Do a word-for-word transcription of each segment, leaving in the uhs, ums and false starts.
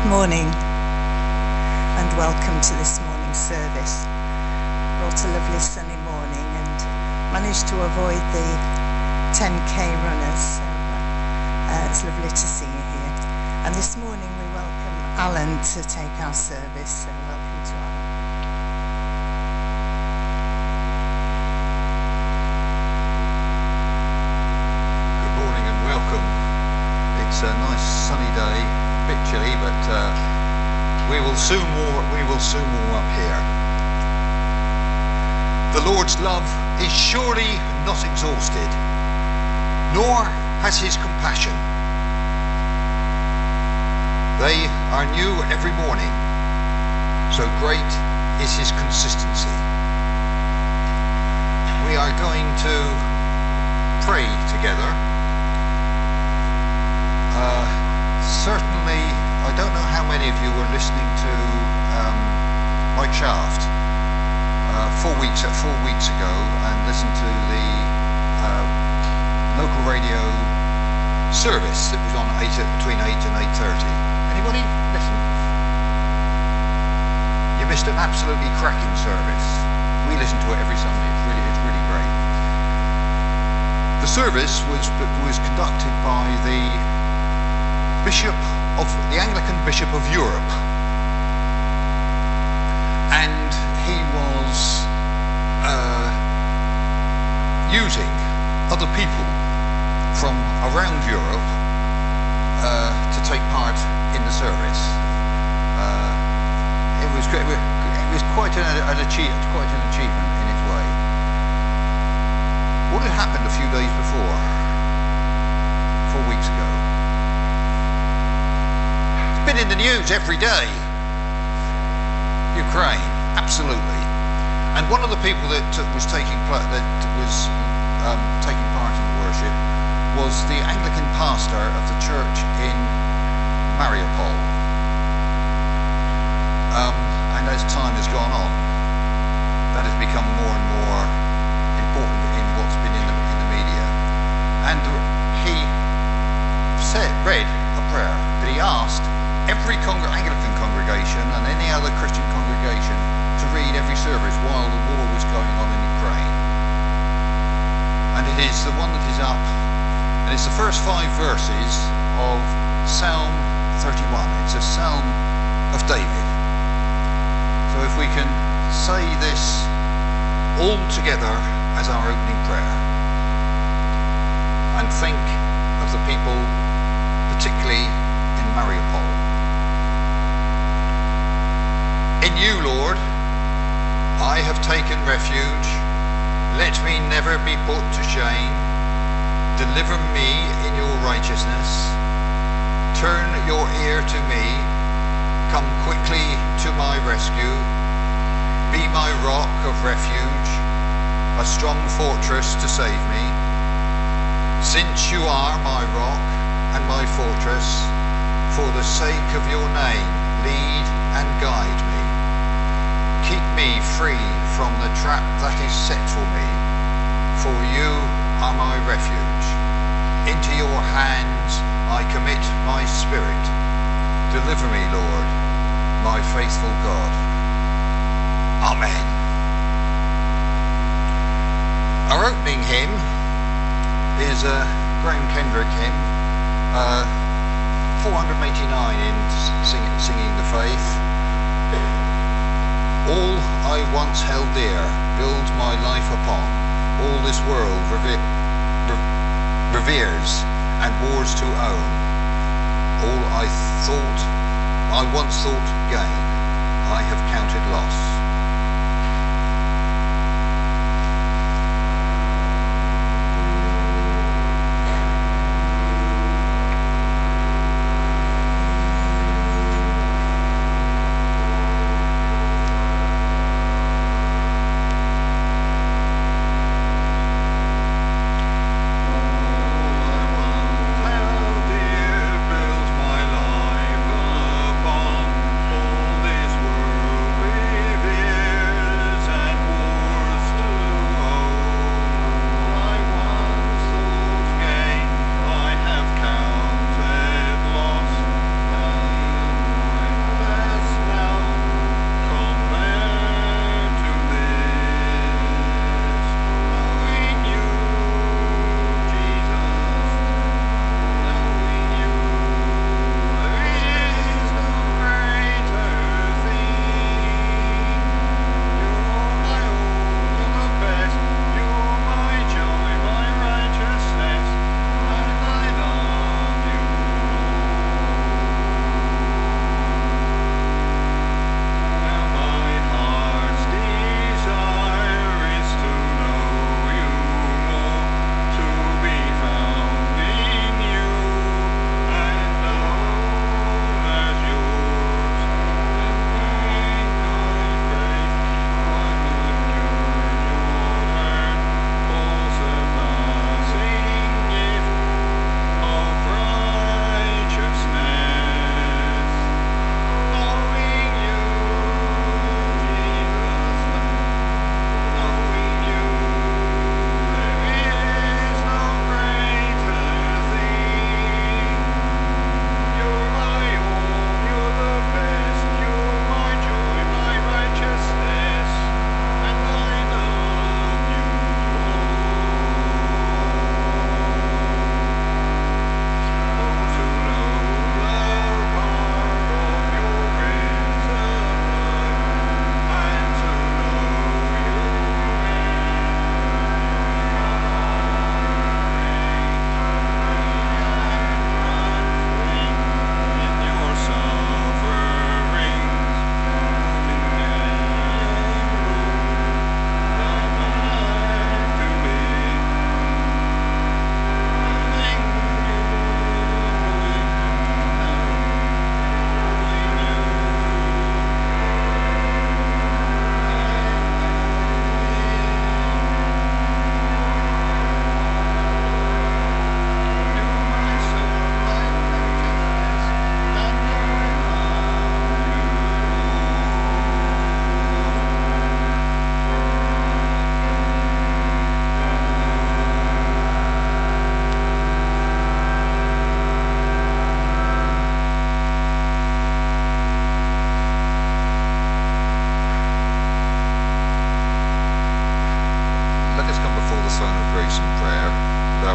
morning and welcome to this morning's service. Brought a lovely sunny morning and managed to avoid the ten K runners, so uh, it's lovely to see you here. And this morning we welcome Alan to take our service, so welcome to Alan. Good morning and welcome. It's a nice sunny day, a bit chilly, but uh, we will soon warm. We will soon warm up here. The Lord's love is surely not exhausted, nor has His compassion. They are new every morning, so great is His consistency. We are going to pray together. Uh, certainly, I don't know how many of you were listening to um, Mike Shaft uh, four weeks uh, four weeks ago and listened to the uh, local radio service that was on eight, between eight and eight thirty. Anybody listen? You missed an absolutely cracking service. We listen to it every Sunday. It's really, it's really great. The service was was conducted by the Bishop of the Anglican Bishop of Europe, and he was uh, using other people from around Europe uh, to take part in the service. Uh, it was great. It was quite an, an achievement, quite an achievement in its way. What had happened a few days before, four weeks ago? Been in the news every day. Ukraine, absolutely. And one of the people that uh, was taking part, that was um, taking part in the worship was the Anglican pastor of the church in Mariupol. Um, and as time has gone on, that has become more and more important in what's been in the, in the media. And he said, read a prayer that he asked every Congre- Anglican congregation and any other Christian congregation to read every service while the war was going on in Ukraine. And it is the one that is up, and it's the first five verses of Psalm thirty-one. It's a Psalm of David. So if we can say this all together as our opening prayer and think of the people, particularly in Mariupol. In you, Lord, I have taken refuge. Let me never be put to shame. Deliver me in your righteousness. Turn your ear to me. Come quickly to my rescue. Be my rock of refuge, a strong fortress to save me. Since you are my rock and my fortress, for the sake of your name, lead and guide me. Keep me free from the trap that is set for me, for you are my refuge. Into your hands I commit my spirit. Deliver me, Lord, my faithful God. Amen. Our opening hymn is a Graham Kendrick hymn, uh, four hundred eighty-nine in singing, singing the Faith. All I once held dear, build my life upon. All this world reve- re- reveres and wars to own. All I thought, I once thought gain, I have counted loss. Build my life upon all this world.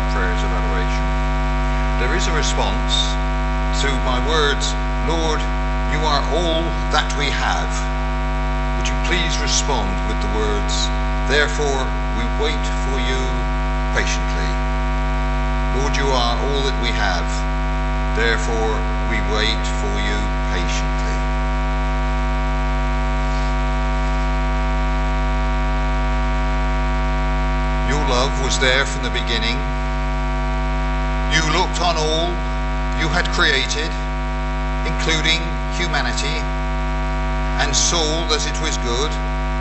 our prayers of adoration. There is a response to my words, Lord, you are all that we have. Would you please respond with the words, therefore we wait for you patiently. Lord, you are all that we have. Therefore we wait for you patiently. Your love was there from the beginning. You looked on all you had created, including humanity, and saw that it was good.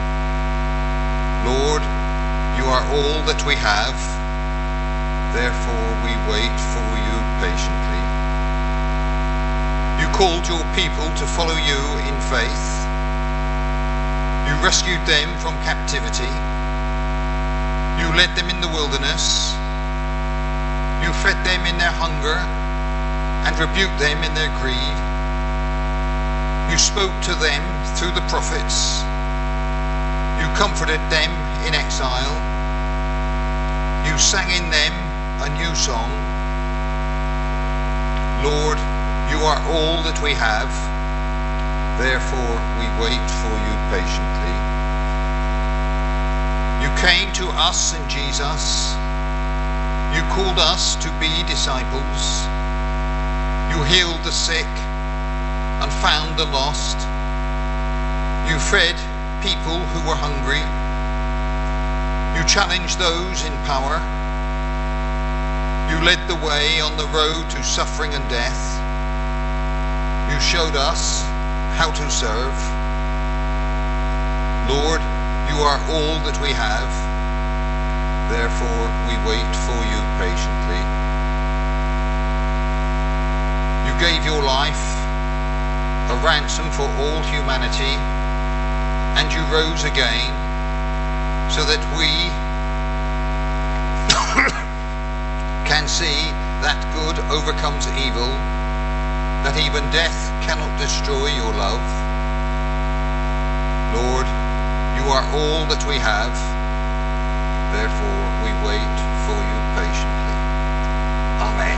Lord, you are all that we have. Therefore we wait for you patiently. You called your people to follow you in faith. You rescued them from captivity. You led them in the wilderness. You fed them in their hunger and rebuked them in their greed. You spoke to them through the prophets. You comforted them in exile. You sang in them a new song. Lord, you are all that we have. Therefore we wait for you patiently. You came to us in Jesus. You called us to be disciples. You healed the sick and found the lost. You fed people who were hungry. You challenged those in power. You led the way on the road to suffering and death. You showed us how to serve. Lord, you are all that we have. Therefore we wait for you patiently. You gave your life a ransom for all humanity, and you rose again so that we can see that good overcomes evil, that even death cannot destroy your love. Lord, you are all that we have. Therefore we wait for you patiently. Amen.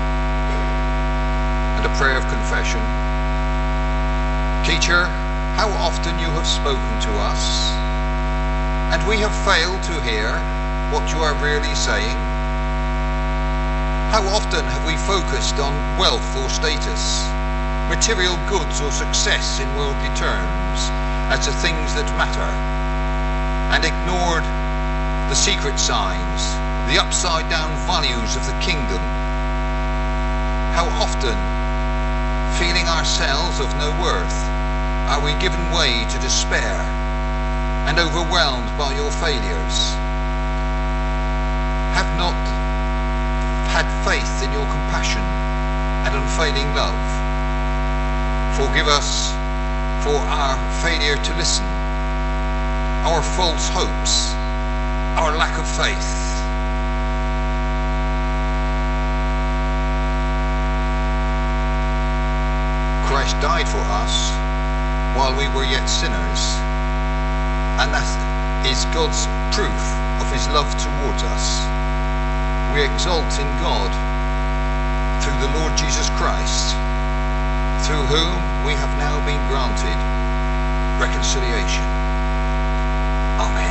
And a prayer of confession. Teacher, how often you have spoken to us, and we have failed to hear what you are really saying. How often have we focused on wealth or status, material goods or success in worldly terms as the things that matter, and ignored the secret signs, the upside down values of the kingdom? How often, feeling ourselves of no worth, are we given way to despair and overwhelmed by your failures? Have not had faith in your compassion and unfailing love. Forgive us for our failure to listen, our false hopes, our lack of faith. Christ died for us while we were yet sinners, and that is God's proof of his love towards us. We exult in God through the Lord Jesus Christ, through whom we have now been granted reconciliation. Amen.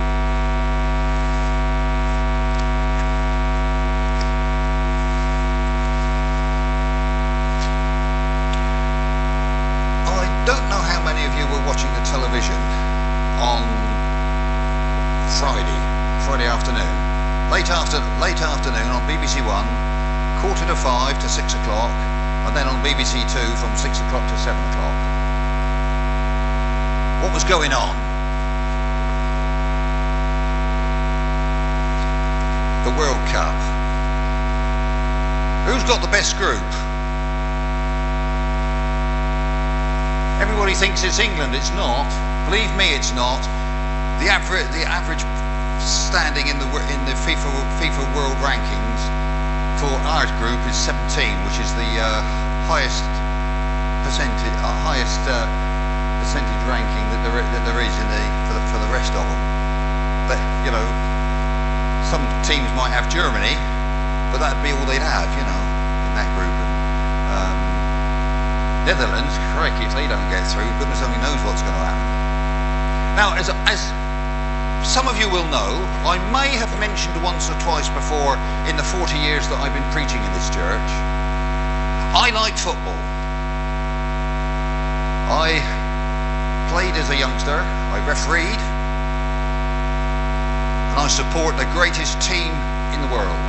I don't know how many of you were watching the television on Friday, Friday afternoon. Late after, late afternoon on B B C One, quarter to five to six o'clock, and then on B B C Two from six o'clock to seven o'clock. What was going on? The World Cup. Who's got the best group? Everybody thinks it's England. It's not. Believe me, it's not. The average, the average standing in the in the FIFA FIFA World Rankings for our group is seventeen, which is the uh, highest percentage, uh, highest uh, percentage ranking that there that there is in the for the for the rest of them. But you know, some teams might have Germany, but that'd be all they'd have, you know, in that group. And, um, Netherlands, crikey, if they don't get through, goodness only knows what's going to happen. Now, as, as some of you will know, I may have mentioned once or twice before in the forty years that I've been preaching in this church, I like football. I played as a youngster, I refereed, and I support the greatest team in the world.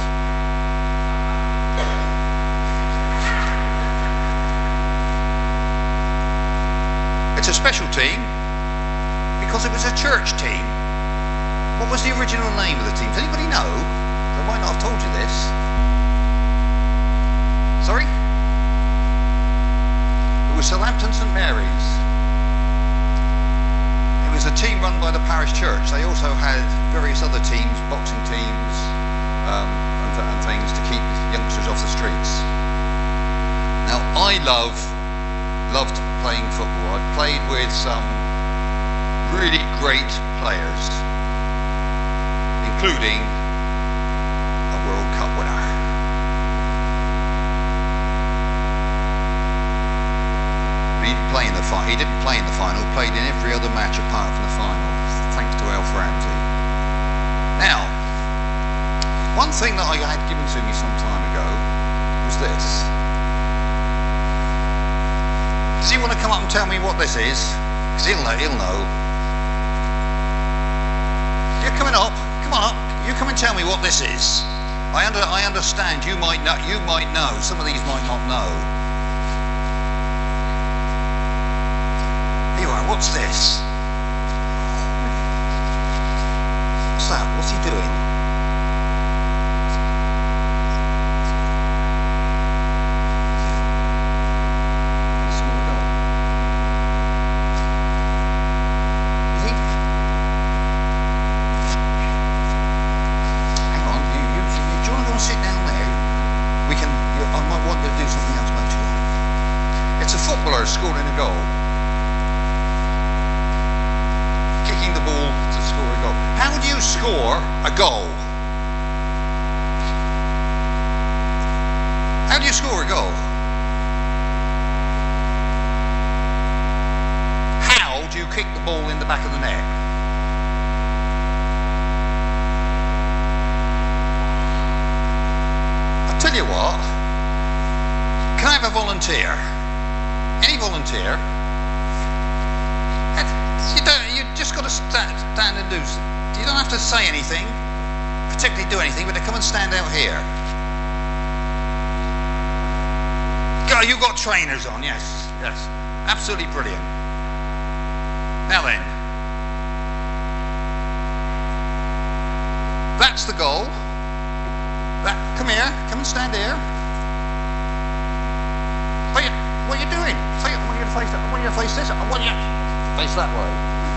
It's a special team because it was a church team. What was the original name of the team? Does anybody know? I might not have told you this. Sorry? It was Southampton St Mary's. It was a team run by the parish church. They also had various other teams, boxing teams, um, and, th and things to keep youngsters off the streets. Now, I love, loved playing football. I've played with some really great players, including a World Cup winner. But he didn't play in the final. He didn't play in the final. Played in every other match apart from the final, thanks to Alf Ramsey. Now, one thing that I had given to me some time ago was this. Does he want to come up and tell me what this is? Because he'll know. He'll know. You're coming up. Come on up. You come and tell me what this is. I under. I understand. You might know. You might know. Some of these might not know. Here you are. What's this? What's that? What's he doing? Scoring a goal, kicking the ball to score a goal. How do you score a goal? How do you score a goal? How do you kick the ball in the back of the net? I'll tell you what, can I have a volunteer? Any volunteer? You don't. You just got to stand, stand and do. You don't have to say anything, particularly do anything, but to come and stand out here. Go. You got trainers on? Yes. Yes. Absolutely brilliant. Now then, that's the goal. That. Come here. Come and stand here. What are you, what are you doing? I want you to face that. I want you to face this. I want you to face that way.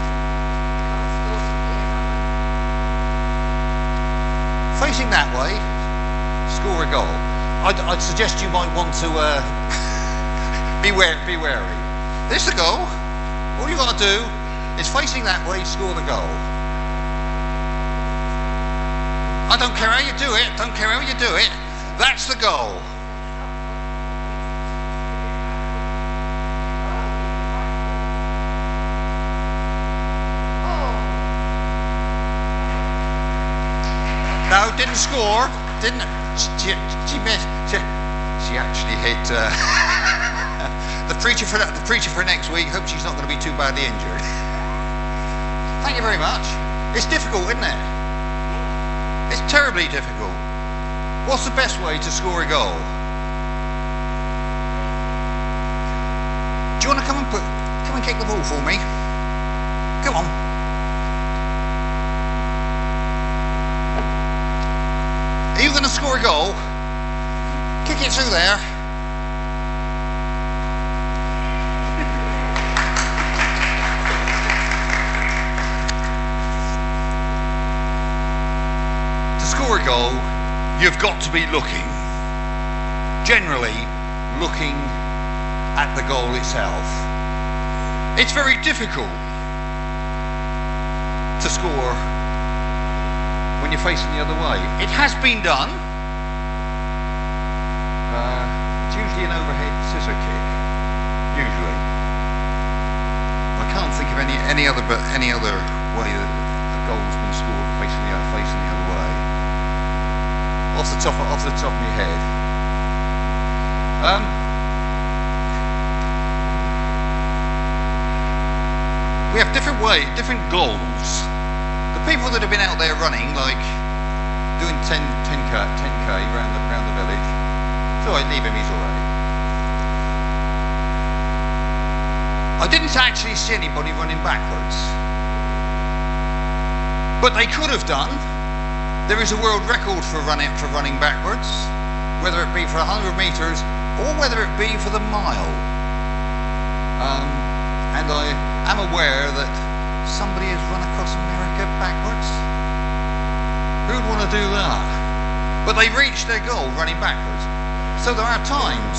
Facing that way, score a goal. I'd, I'd suggest you might want to uh, be, wary, be wary. This the goal. All you got to do is facing that way, score the goal. I don't care how you do it. Don't care how you do it. That's the goal. No, didn't score. Didn't. She, she missed. She, she actually hit uh, the preacher for the preacher for next week. Hope she's not going to be too badly injured. Thank you very much. It's difficult, isn't it? It's terribly difficult. What's the best way to score a goal? Do you want to come and put, come and kick the ball for me? Come on. Are you going to score a goal? Kick it through there. To score a goal, you've got to be looking. Generally, looking at the goal itself. It's very difficult to score when you're facing the other way. It has been done. Indian overhead scissor kick, usually. I can't think of any any other but any other way that a goal's been scored facing the other facing the other way. Off the top off the top of my head. Um, we have different way, different goals. The people that have been out there running, like doing ten K round the round the village. It's alright, leave him, he's alright. I didn't actually see anybody running backwards. But they could have done. There is a world record for running for running backwards, whether it be for one hundred metres or whether it be for the mile. Um, and I am aware that somebody has run across America backwards. Who would want to do that? But they reached their goal running backwards. So there are times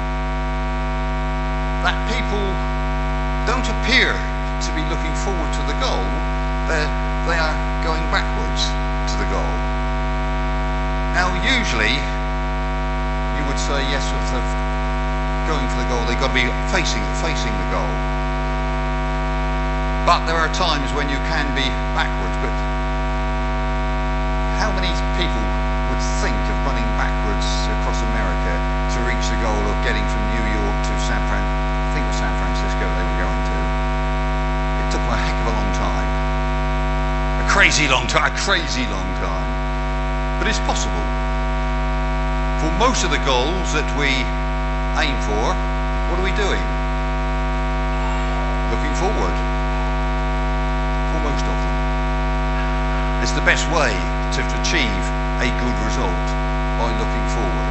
that people don't appear to be looking forward to the goal. They're, they are going backwards to the goal. Now, usually, you would say, yes, if they're going for the goal, they've got to be facing, facing the goal. But there are times when you can be backwards. But how many people would think of running backwards across America to reach the goal of getting from New York to San Fran? I think it was San Francisco they were going to. It took them a heck of a long time. A crazy long time. A crazy long time. But it's possible. For most of the goals that we aim for, what are we doing? Looking forward. For most of them. It's the best way to achieve a good result, by looking forward.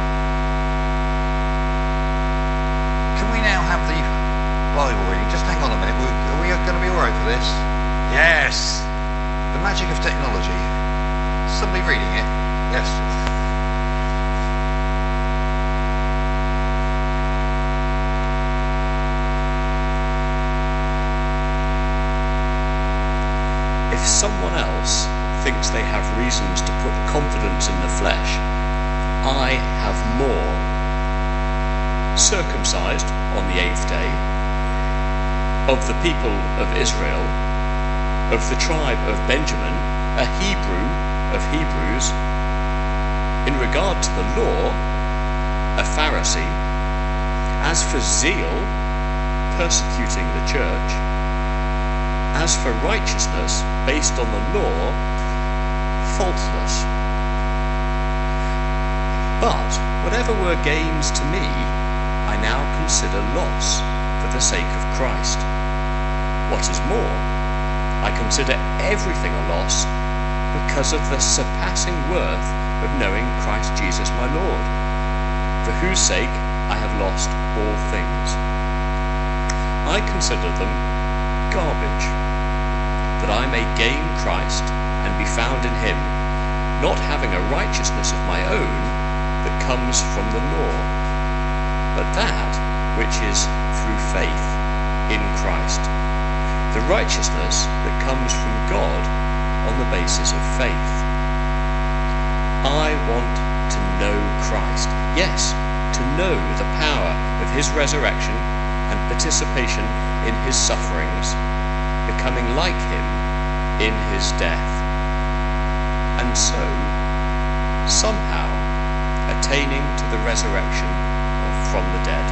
Can we now have the Bible reading? Just hang on a minute. Are we going to be alright for this? Yes! The magic of technology. Somebody reading it? Yes. If someone else thinks they have reasons to put confidence in the flesh, I have more. Circumcised on the eighth day, of the people of Israel, of the tribe of Benjamin, a Hebrew of Hebrews, in regard to the law, a Pharisee, as for zeal, persecuting the church, as for righteousness based on the law, faultless. But whatever were gains to me, I now consider loss for the sake of Christ. What is more, I consider everything a loss because of the surpassing worth of knowing Christ Jesus my Lord, for whose sake I have lost all things. I consider them garbage, that I may gain Christ and be found in him, not having a righteousness of my own that comes from the law, but that which is through faith in Christ, the righteousness that comes from God on the basis of faith. I want to know Christ, yes, to know the power of his resurrection and participation in his sufferings, becoming like him in his death, and so somehow attaining to the resurrection from the dead.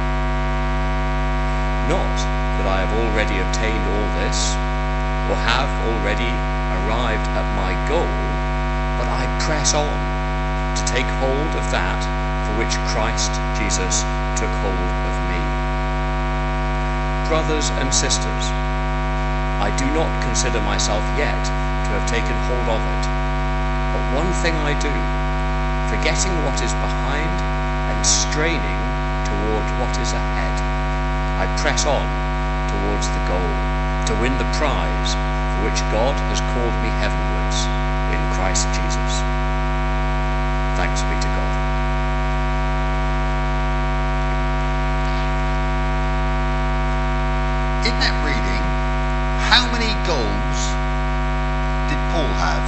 Not that I have already obtained all this, or have already arrived at my goal, but I press on to take hold of that for which Christ Jesus took hold of me. Brothers and sisters, I do not consider myself yet to have taken hold of it, but one thing I do, forgetting what is behind and straining toward what is ahead, I press on towards the goal, to win the prize for which God has called me heavenwards in Christ Jesus. Thanks be to God. In that reading, how many goals did Paul have?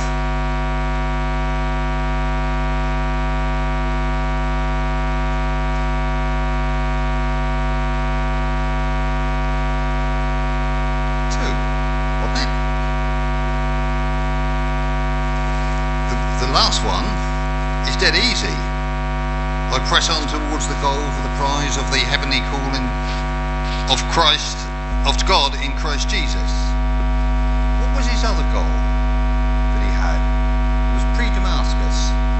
last one is dead easy. I press on towards the goal for the prize of the heavenly calling of Christ, of God in Christ Jesus. What was his other goal that he had? It was pre-Damascus.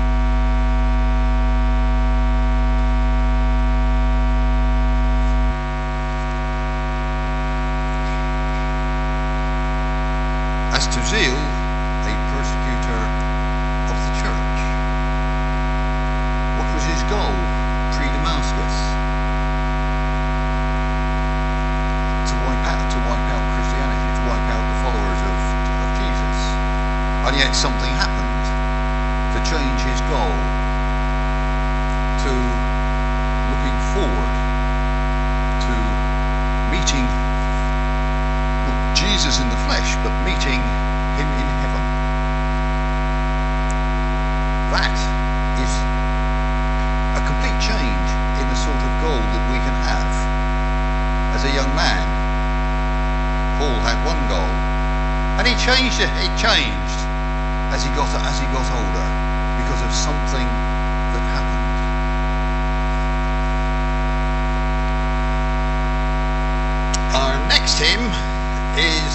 As to zeal, a persecutor of the church. What was his goal pre-Damascus? To wipe out, to wipe out Christianity, to wipe out the followers of, of Jesus. And yet something happened to change his goal to looking forward to meeting not Jesus in the flesh, but meeting him in heaven. That is a complete change in the sort of goal that we can have. As a young man, Paul had one goal, and he changed it. It changed as he got as he got older because of something that happened. Our next hymn is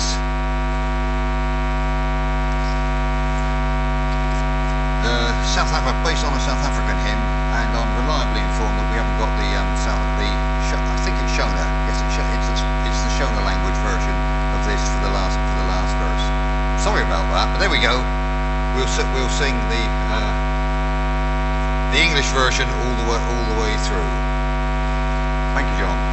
uh, South Africa, based on a South African hymn, and I'm reliably informed that we haven't got the um, South, the I think it's Shona. Yes, it's it's, it's the Shona language version of this for the last for the last verse. Sorry about that, but there we go. We'll we'll sing the uh, the English version all the way all the way through. Thank you, John.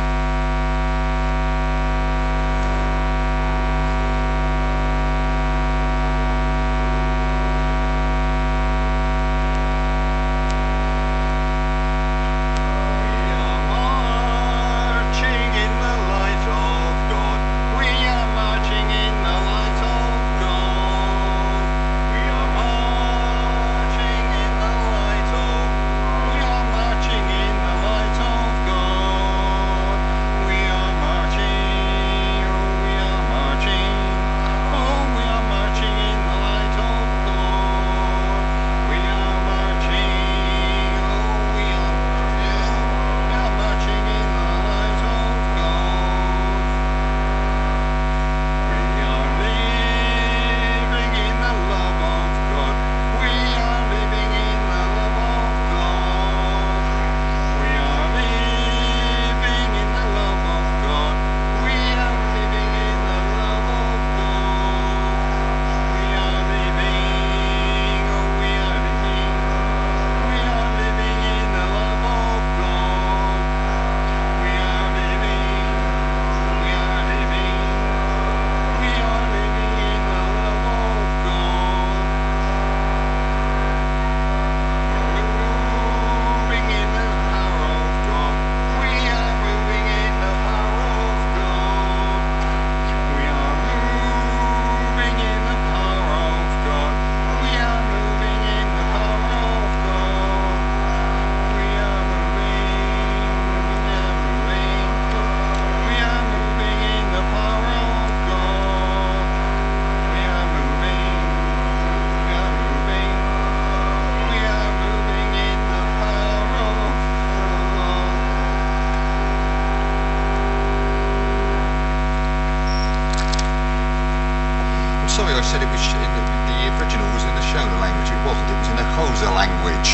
Sorry, I said it was in the, the original was in the Shona language. It wasn't. It was in the Xhosa language.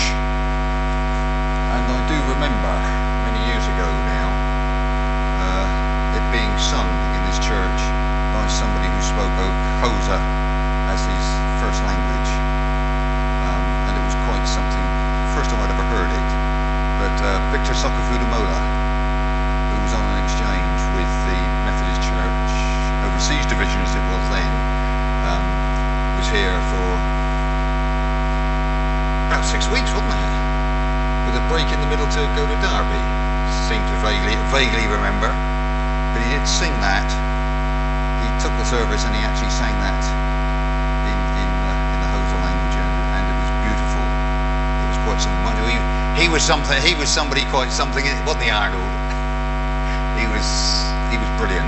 And I do remember many years ago now uh, it being sung in this church by somebody who spoke Xhosa as his first language, um, and it was quite something. First time I'd ever heard it. But uh, Victor Sokofudamola, who was on an exchange with the Methodist Church Overseas Division, as it was then. Um, was here for about six weeks, wasn't it? With a break in the middle to go to Derby. Seem to vaguely, vaguely remember. But he did sing that. He took the service and he actually sang that in in, uh, in the Xhosa language, and, and it was beautiful. It was quite something. Mind you, he, he was something. He was somebody quite something. It wasn't the Arnold. He was he was brilliant.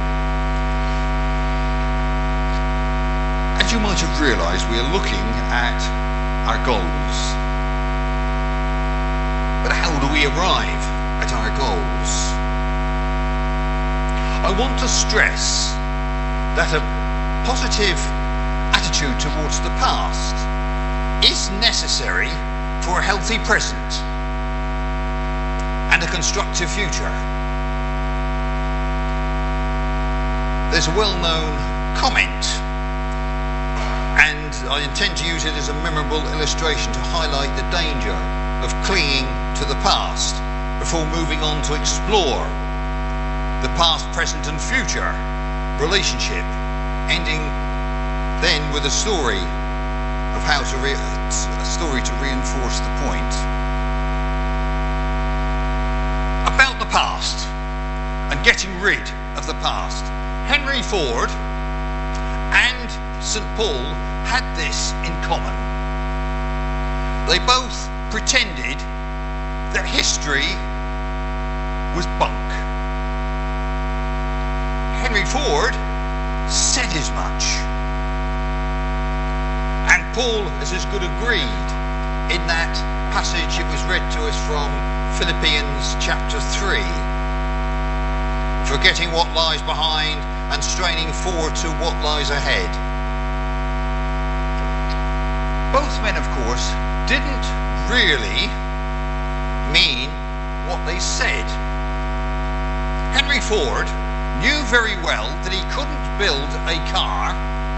As you might have realised, we are looking at our goals. But how do we arrive at our goals? I want to stress that a positive attitude towards the past is necessary for a healthy present and a constructive future. There's a well-known comment, and I intend to use it as a memorable illustration to highlight the danger of clinging to the past before moving on to explore the past, present and future relationship, ending then with a story of how to re- a story to reinforce the point. About the past and getting rid of the past. Henry Ford and Saint Paul had this in common. They both pretended that history was bunk. Henry Ford said as much. And Paul has as good agreed in that passage it was read to us from Philippians chapter three. Forgetting what lies behind and straining forward to what lies ahead. Both men, of course, didn't really mean what they said. Henry Ford knew very well that he couldn't build a car,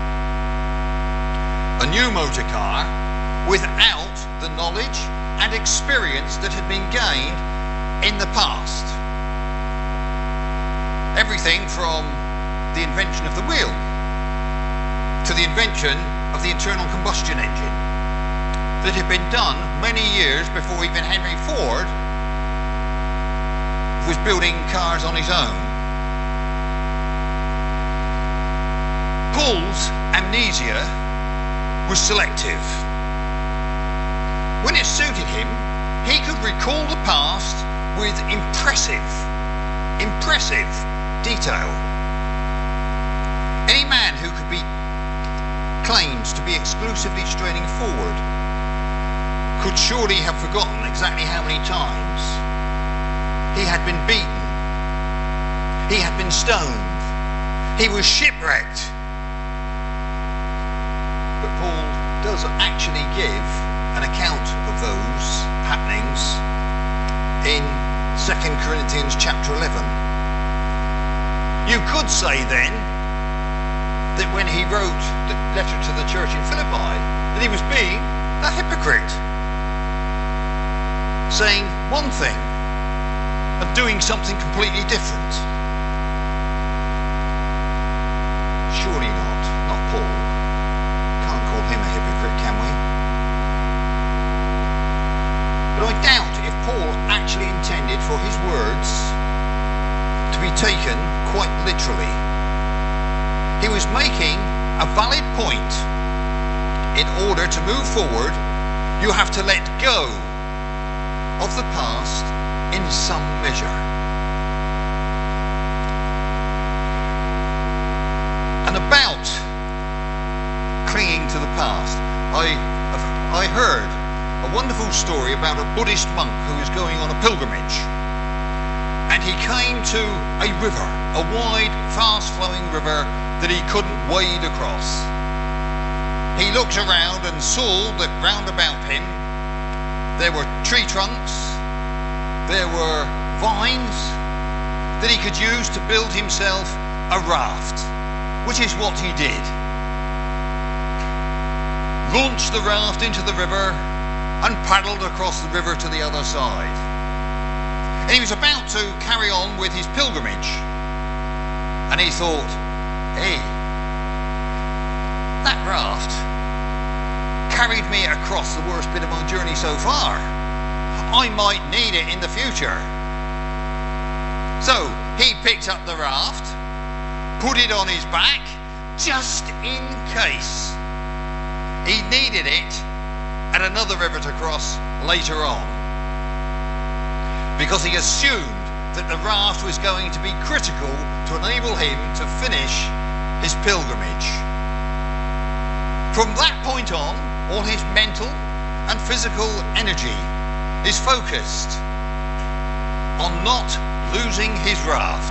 a new motor car, without the knowledge and experience that had been gained in the past. Everything from the invention of the wheel to the invention of the internal combustion engine that had been done many years before even Henry Ford was building cars on his own. Paul's amnesia was selective. When it suited him, he could recall the past with impressive, impressive detail. Any man who could be claims to be exclusively straining forward could surely have forgotten exactly how many times he had been beaten, he had been stoned, he was shipwrecked. But Paul does actually give an account of those happenings in Second Corinthians chapter eleven. You could say then that when he wrote the letter to the church in Philippi that he was being a hypocrite, saying one thing and doing something completely different. Surely not, not Paul. Can't call him a hypocrite, can we? But I doubt if Paul actually intended for his words to be taken quite literally. He was making a valid point. In order to move forward, you have to let go of the past in some measure. And about clinging to the past, I, I heard a wonderful story about a Buddhist monk who was going on a pilgrimage. And he came to a river, a wide, fast-flowing river that he couldn't wade across. He looked around and saw that round about him there were tree trunks, there were vines that he could use to build himself a raft, which is what he did. Launched the raft into the river and paddled across the river to the other side. And he was about to carry on with his pilgrimage. And he thought, hey, that raft carried me across the worst bit of my journey so far. I might need it in the future. So he picked up the raft, put it on his back, just in case he needed it at another river to cross later on, because he assumed that the raft was going to be critical to enable him to finish his pilgrimage. From that point on, all his mental and physical energy is focused on not losing his raft.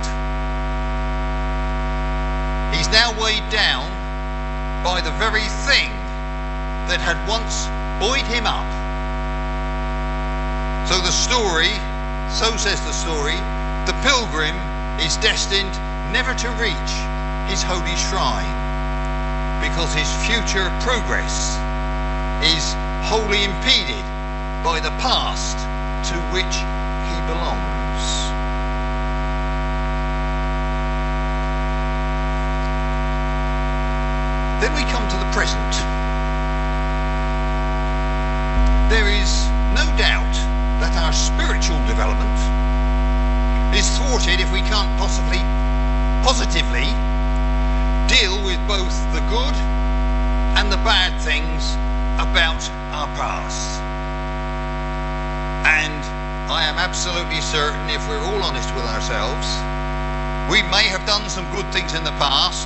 He's now weighed down by the very thing that had once buoyed him up. So the story, so says the story, the pilgrim is destined never to reach his holy shrine because his future progress is wholly impeded by the past to which he belongs. Then we come to the present. There is no doubt that our spiritual development is thwarted if we can't possibly, positively deal with both the good and the bad things about our past. And I am absolutely certain, if we're all honest with ourselves, we may have done some good things in the past,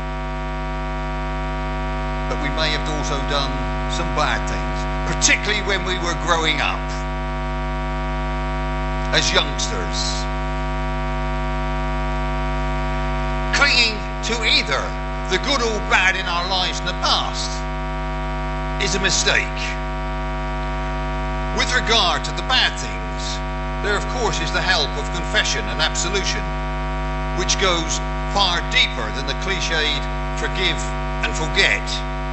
but we may have also done some bad things, particularly when we were growing up as youngsters. Clinging to either the good or bad in our lives in the past is a mistake. With regard to the bad things, there of course is the help of confession and absolution, which goes far deeper than the cliched forgive and forget.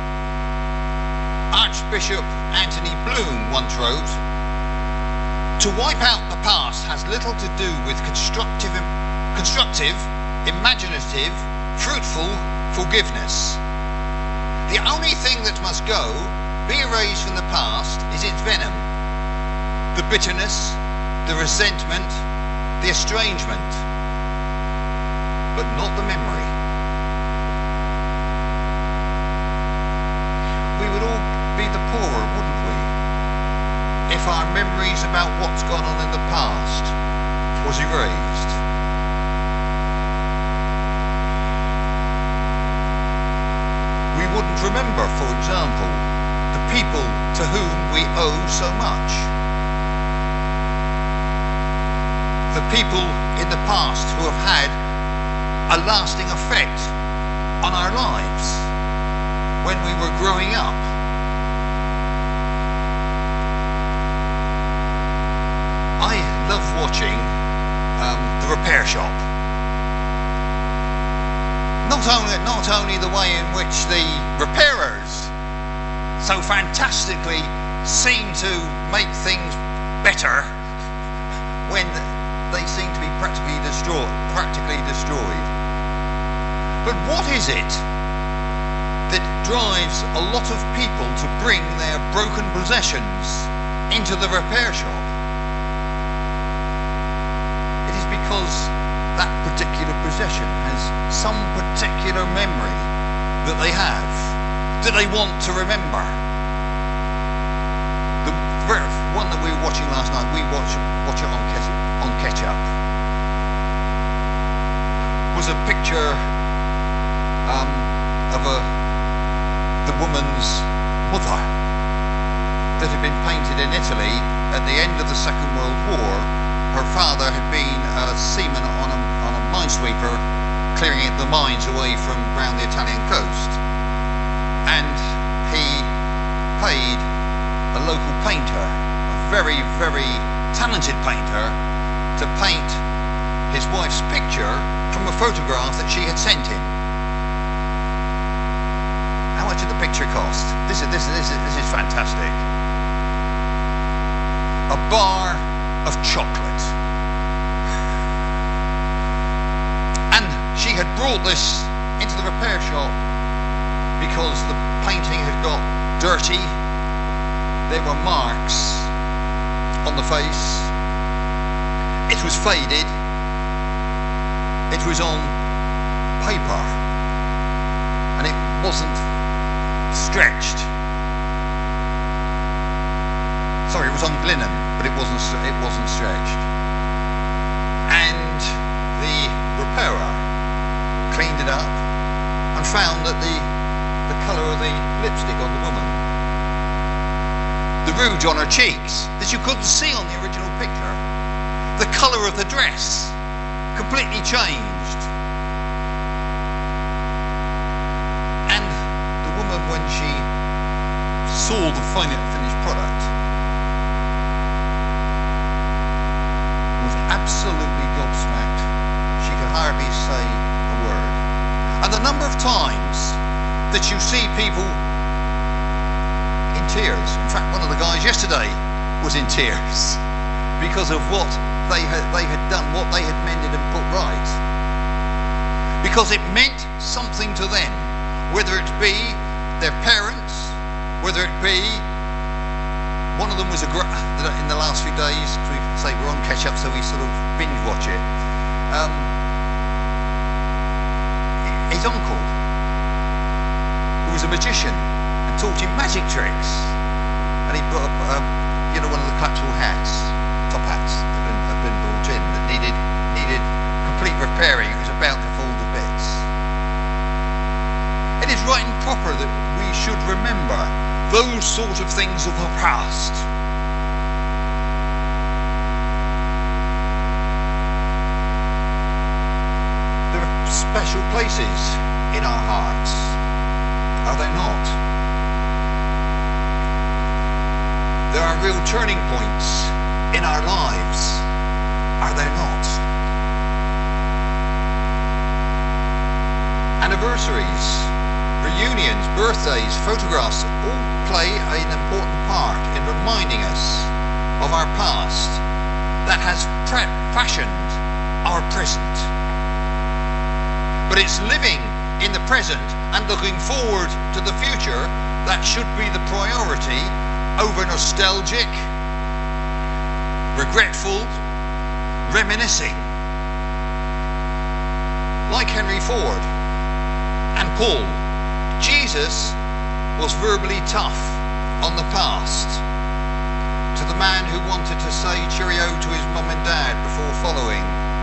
Archbishop Anthony Bloom once wrote, "To wipe out the past has little to do with constructive, constructive, imaginative, fruitful forgiveness. The only thing that must go, be erased from the past, is its venom, the bitterness, the resentment, the estrangement, but not the memory." We would all be the poorer, wouldn't we, if our memories about what's gone on in the past was erased. We wouldn't remember, for example, the people to whom we owe so much. The people in the past who have had a lasting effect on our lives when we were growing up. I love watching um, The Repair Shop. Not only, not only the way in which the repairers so fantastically seem to make things better when they seem to be practically destroyed, practically destroyed. But what is it that drives a lot of people to bring their broken possessions into the repair shop? It is because that particular possession has some particular memory that they have, that they want to remember. The one that we were watching last night, we watch, watch it on ketchup, on ketchup, was a picture um, of a the woman's mother that had been painted in Italy at the end of the Second World War. Her father had been a seaman on a, on a minesweeper clearing the mines away from around the Italian coast, and he paid a local painter, a very, very talented painter, to paint his wife's picture from a photograph that she had sent him. How much did the picture cost? This is, this is, this is, this is fantastic. A bar of chocolate. And she had brought this into the repair shop because the painting had got dirty. There were marks on the face. It was faded. It was on paper. And it wasn't stretched. Sorry, it was on linen, but it wasn't it wasn't stretched. And the repairer cleaned it up and found that the the colour of the lipstick on the woman the rouge on her cheeks that you couldn't see on the original picture. The colour of the dress completely changed. And the woman, when she saw the final finished product, was absolutely gobsmacked. She could hardly say a word. And the number of times that you see people in tears. In fact, one of the guys yesterday was in tears because of what they had, they had done, what they had mended and put right. Because it meant something to them, whether it be their parents, whether it be, one of them was a, in the last few days, we say we're on catch up, so we sort of binge watch it. Um, his uncle, who was a magician and taught him magic tricks, and he put up, um, you know, one of the collapsible hats, top hats that had been, had been brought in that needed needed complete repairing. It was about to fall to bits. It is right and proper that we should remember those sort of things of the past. There are special places in our hearts, are there not? There are real turning points in our lives, are there not? Anniversaries, reunions, birthdays, photographs all play an important part in reminding us of our past that has pre- fashioned our present. But it's living in the present and looking forward to the future that should be the priority over nostalgic, regretful, reminiscing. Like Henry Ford and Paul, Jesus was verbally tough on the past to the man who wanted to say cheerio to his mum and dad before following.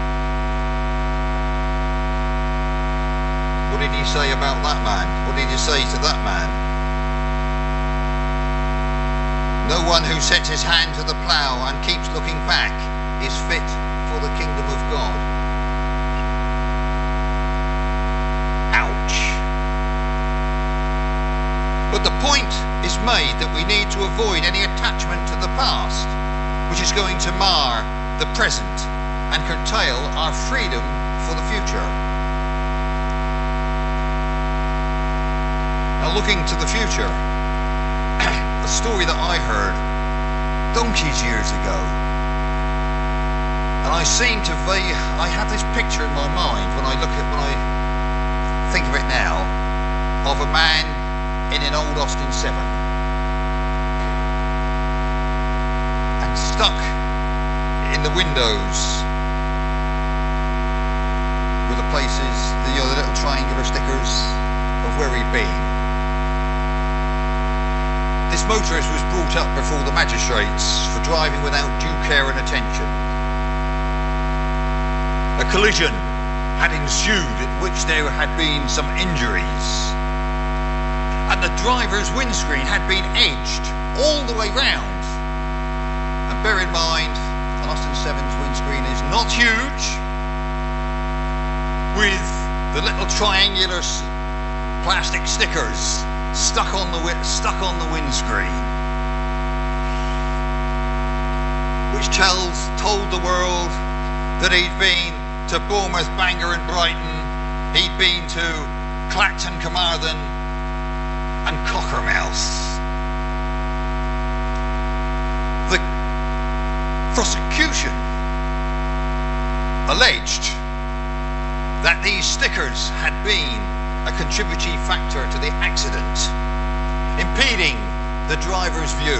What did he say about that man? What did he say to that man? No one who sets his hand to the plough and keeps looking back is fit for the kingdom of God. Ouch. But the point is made that we need to avoid any attachment to the past, which is going to mar the present and curtail our freedom for the future. Now, looking to the future, a story that I heard donkeys years ago, and I seem to be, I have this picture in my mind when I look at, when I think of it now, of a man in an old Austin seven, and stuck in the windows with the places, the, you know, the little triangular stickers of where he'd been. This motorist was brought up before the magistrates for driving without due care and attention. A collision had ensued at which there had been some injuries, and the driver's windscreen had been edged all the way round. And bear in mind, an Austin seven's windscreen is not huge, with the little triangular plastic stickers stuck on the stuck on the windscreen, which tells told the world that he'd been to Bournemouth, Bangor and Brighton, he'd been to Clacton, Carmarthen and Cockermouth. The prosecution alleged that these stickers had been a contributory factor to the accident, impeding the driver's view.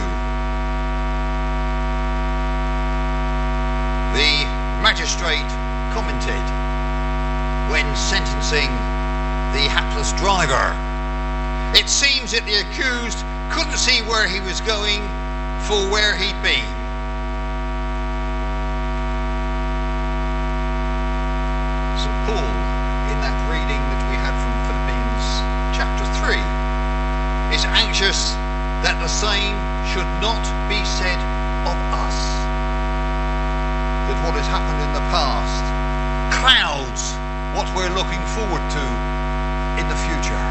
The magistrate commented when sentencing the hapless driver, it seems that the accused couldn't see where he was going for where he'd been. Saint Paul, in that reading that we had from Philippians chapter three, is anxious that the same should not be said of us that what has happened in the past clouds what we're looking forward to in the future.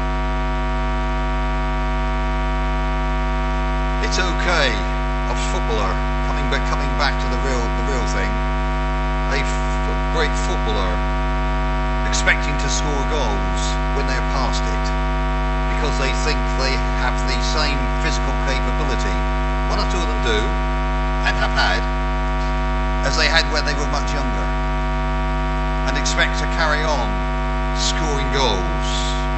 It's okay, a footballer, coming back, coming back to the real, the real thing, a f- great footballer expecting to score goals when they're past it because they think they have the same physical capability, one or two of them do, and have had, as they had when they were much younger, and expect to carry on scoring goals.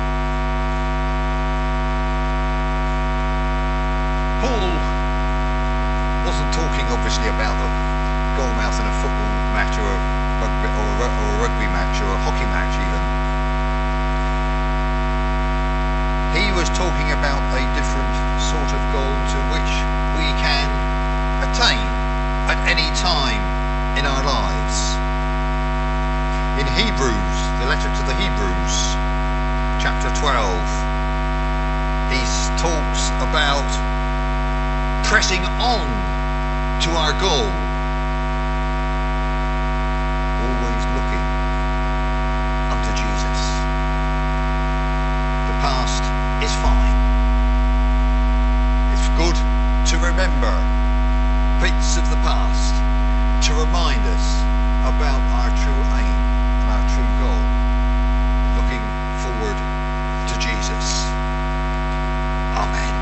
Paul wasn't talking obviously about the goal mouth in a football match or a rugby, or a, or a rugby match or a hockey match even. He was talking about a different sort of goal to which we can attain at any time in our lives. In Hebrews, the letter to the Hebrews, chapter twelve, he talks about pressing on to our goal, always looking unto Jesus. The past is fine. It's good to remember bits of the past to remind us about our true aim and our true goal, looking forward to Jesus. Amen.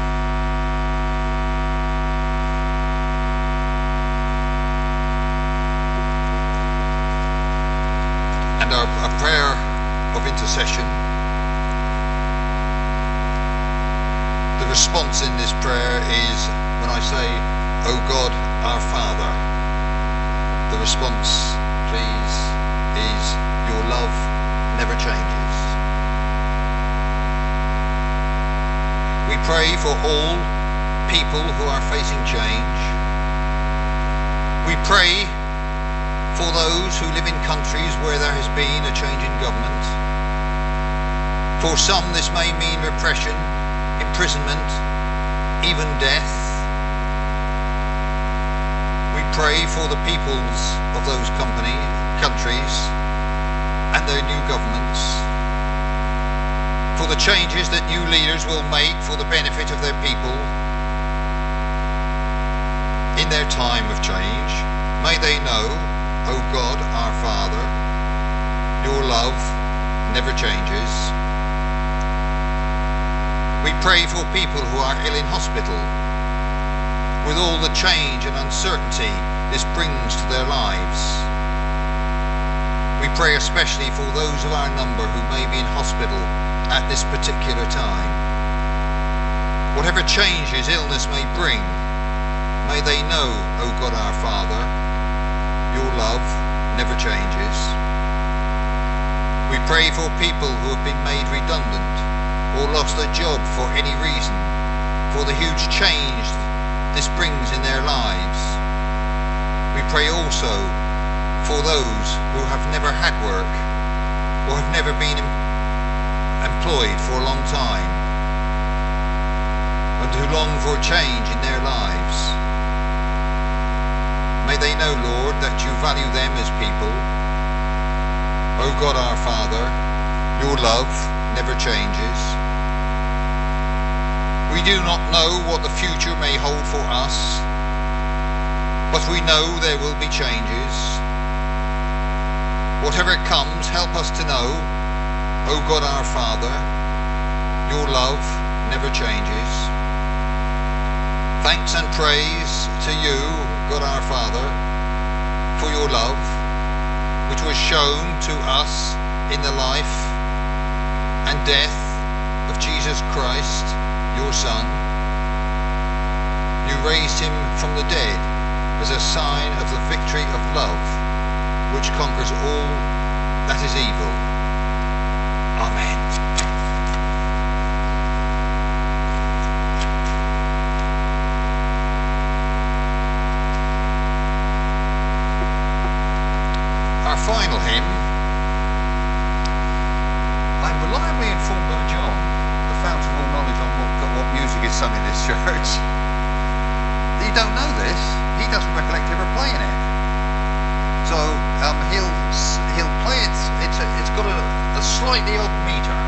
And our, our prayer of intercession, the response in this prayer is when I say, "O God, our Father," the response, please, is your love never changes. We pray for all people who are facing change. We pray for those who live in countries where there has been a change in government. For some this may mean repression, imprisonment, even death. We pray for the peoples of those company, countries and their new governments, for the changes that new leaders will make for the benefit of their people in their time of change. May they know, O God, our Father, your love never changes. We pray for people who are ill in hospital, with all the change and uncertainty this brings to their lives. We pray especially for those of our number who may be in hospital at this particular time. Whatever changes illness may bring, may they know, O God, our Father, your love never changes. We pray for people who have been made redundant or lost their job for any reason, for the huge change this brings in their lives. We pray also for those who have never had work or have never been em- employed for a long time and who long for a change in their lives. May they know, Lord, that you value them as people. O God, our Father, your love never changes. We do not know what the future may hold for us, but we know there will be changes. Whatever comes, help us to know, O God, our Father, your love never changes. Thanks and praise to you, God our Father, for your love, which was shown to us in the life and death of Jesus Christ, your Son. You raised him from the dead as a sign of the victory of love, which conquers all that is evil. Amen. Our final hymn, I'm reliably informed by John, the fountain of all knowledge on what, what music is sung in this church, don't know this. He doesn't recollect ever playing it. So um, he'll he'll play it. It's a, it's got a, a slightly odd meter.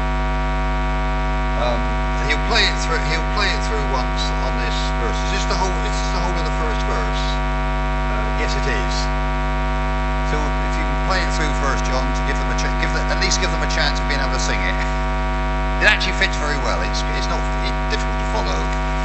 Um, he'll play it through. He'll play it through once on this verse. Is this the whole? Is this the whole of the first verse? Uh, yes, it is. So if you can play it through First John to give them a ch- give them, at least give them a chance of being able to sing it. It actually fits very well. It's it's not it's difficult to follow.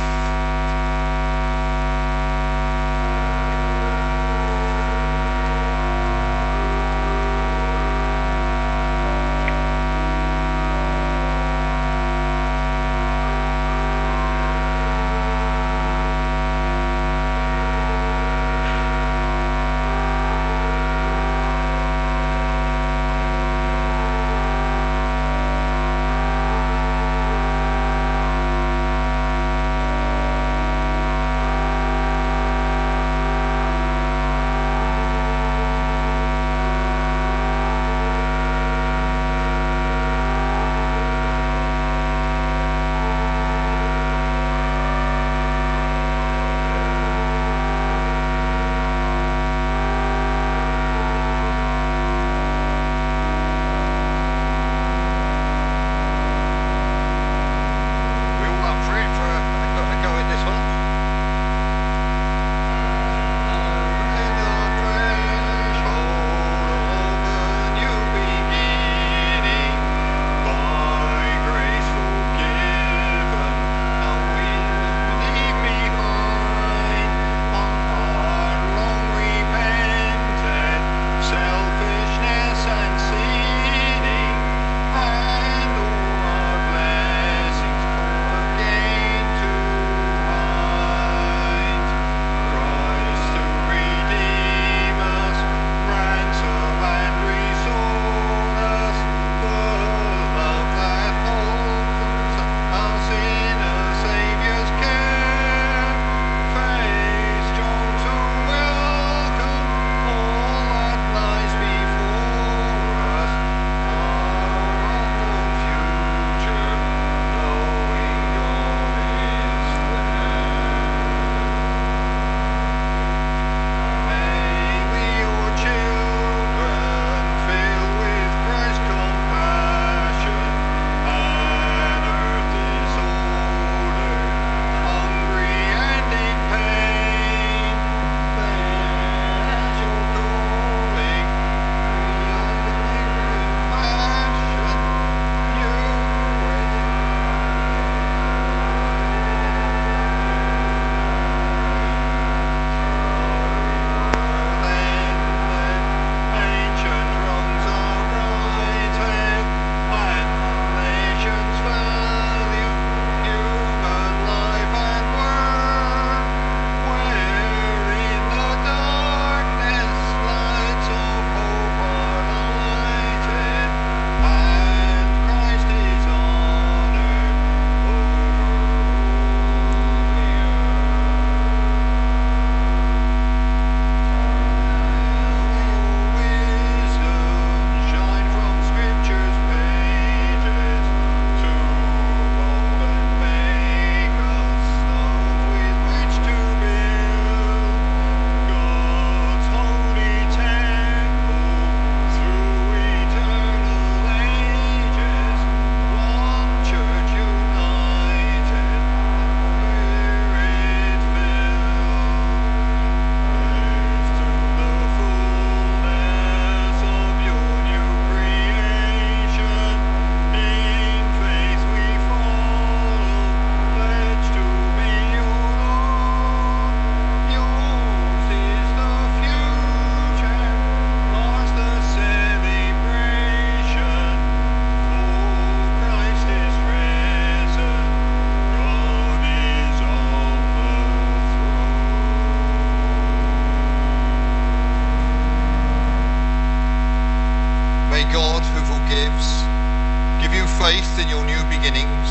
faith in your new beginnings.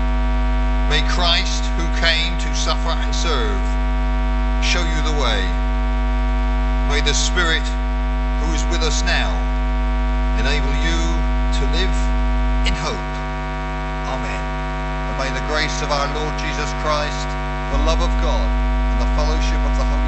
May Christ, who came to suffer and serve, show you the way. May the Spirit, who is with us now, enable you to live in hope. Amen. And may the grace of our Lord Jesus Christ, the love of God, and the fellowship of the Holy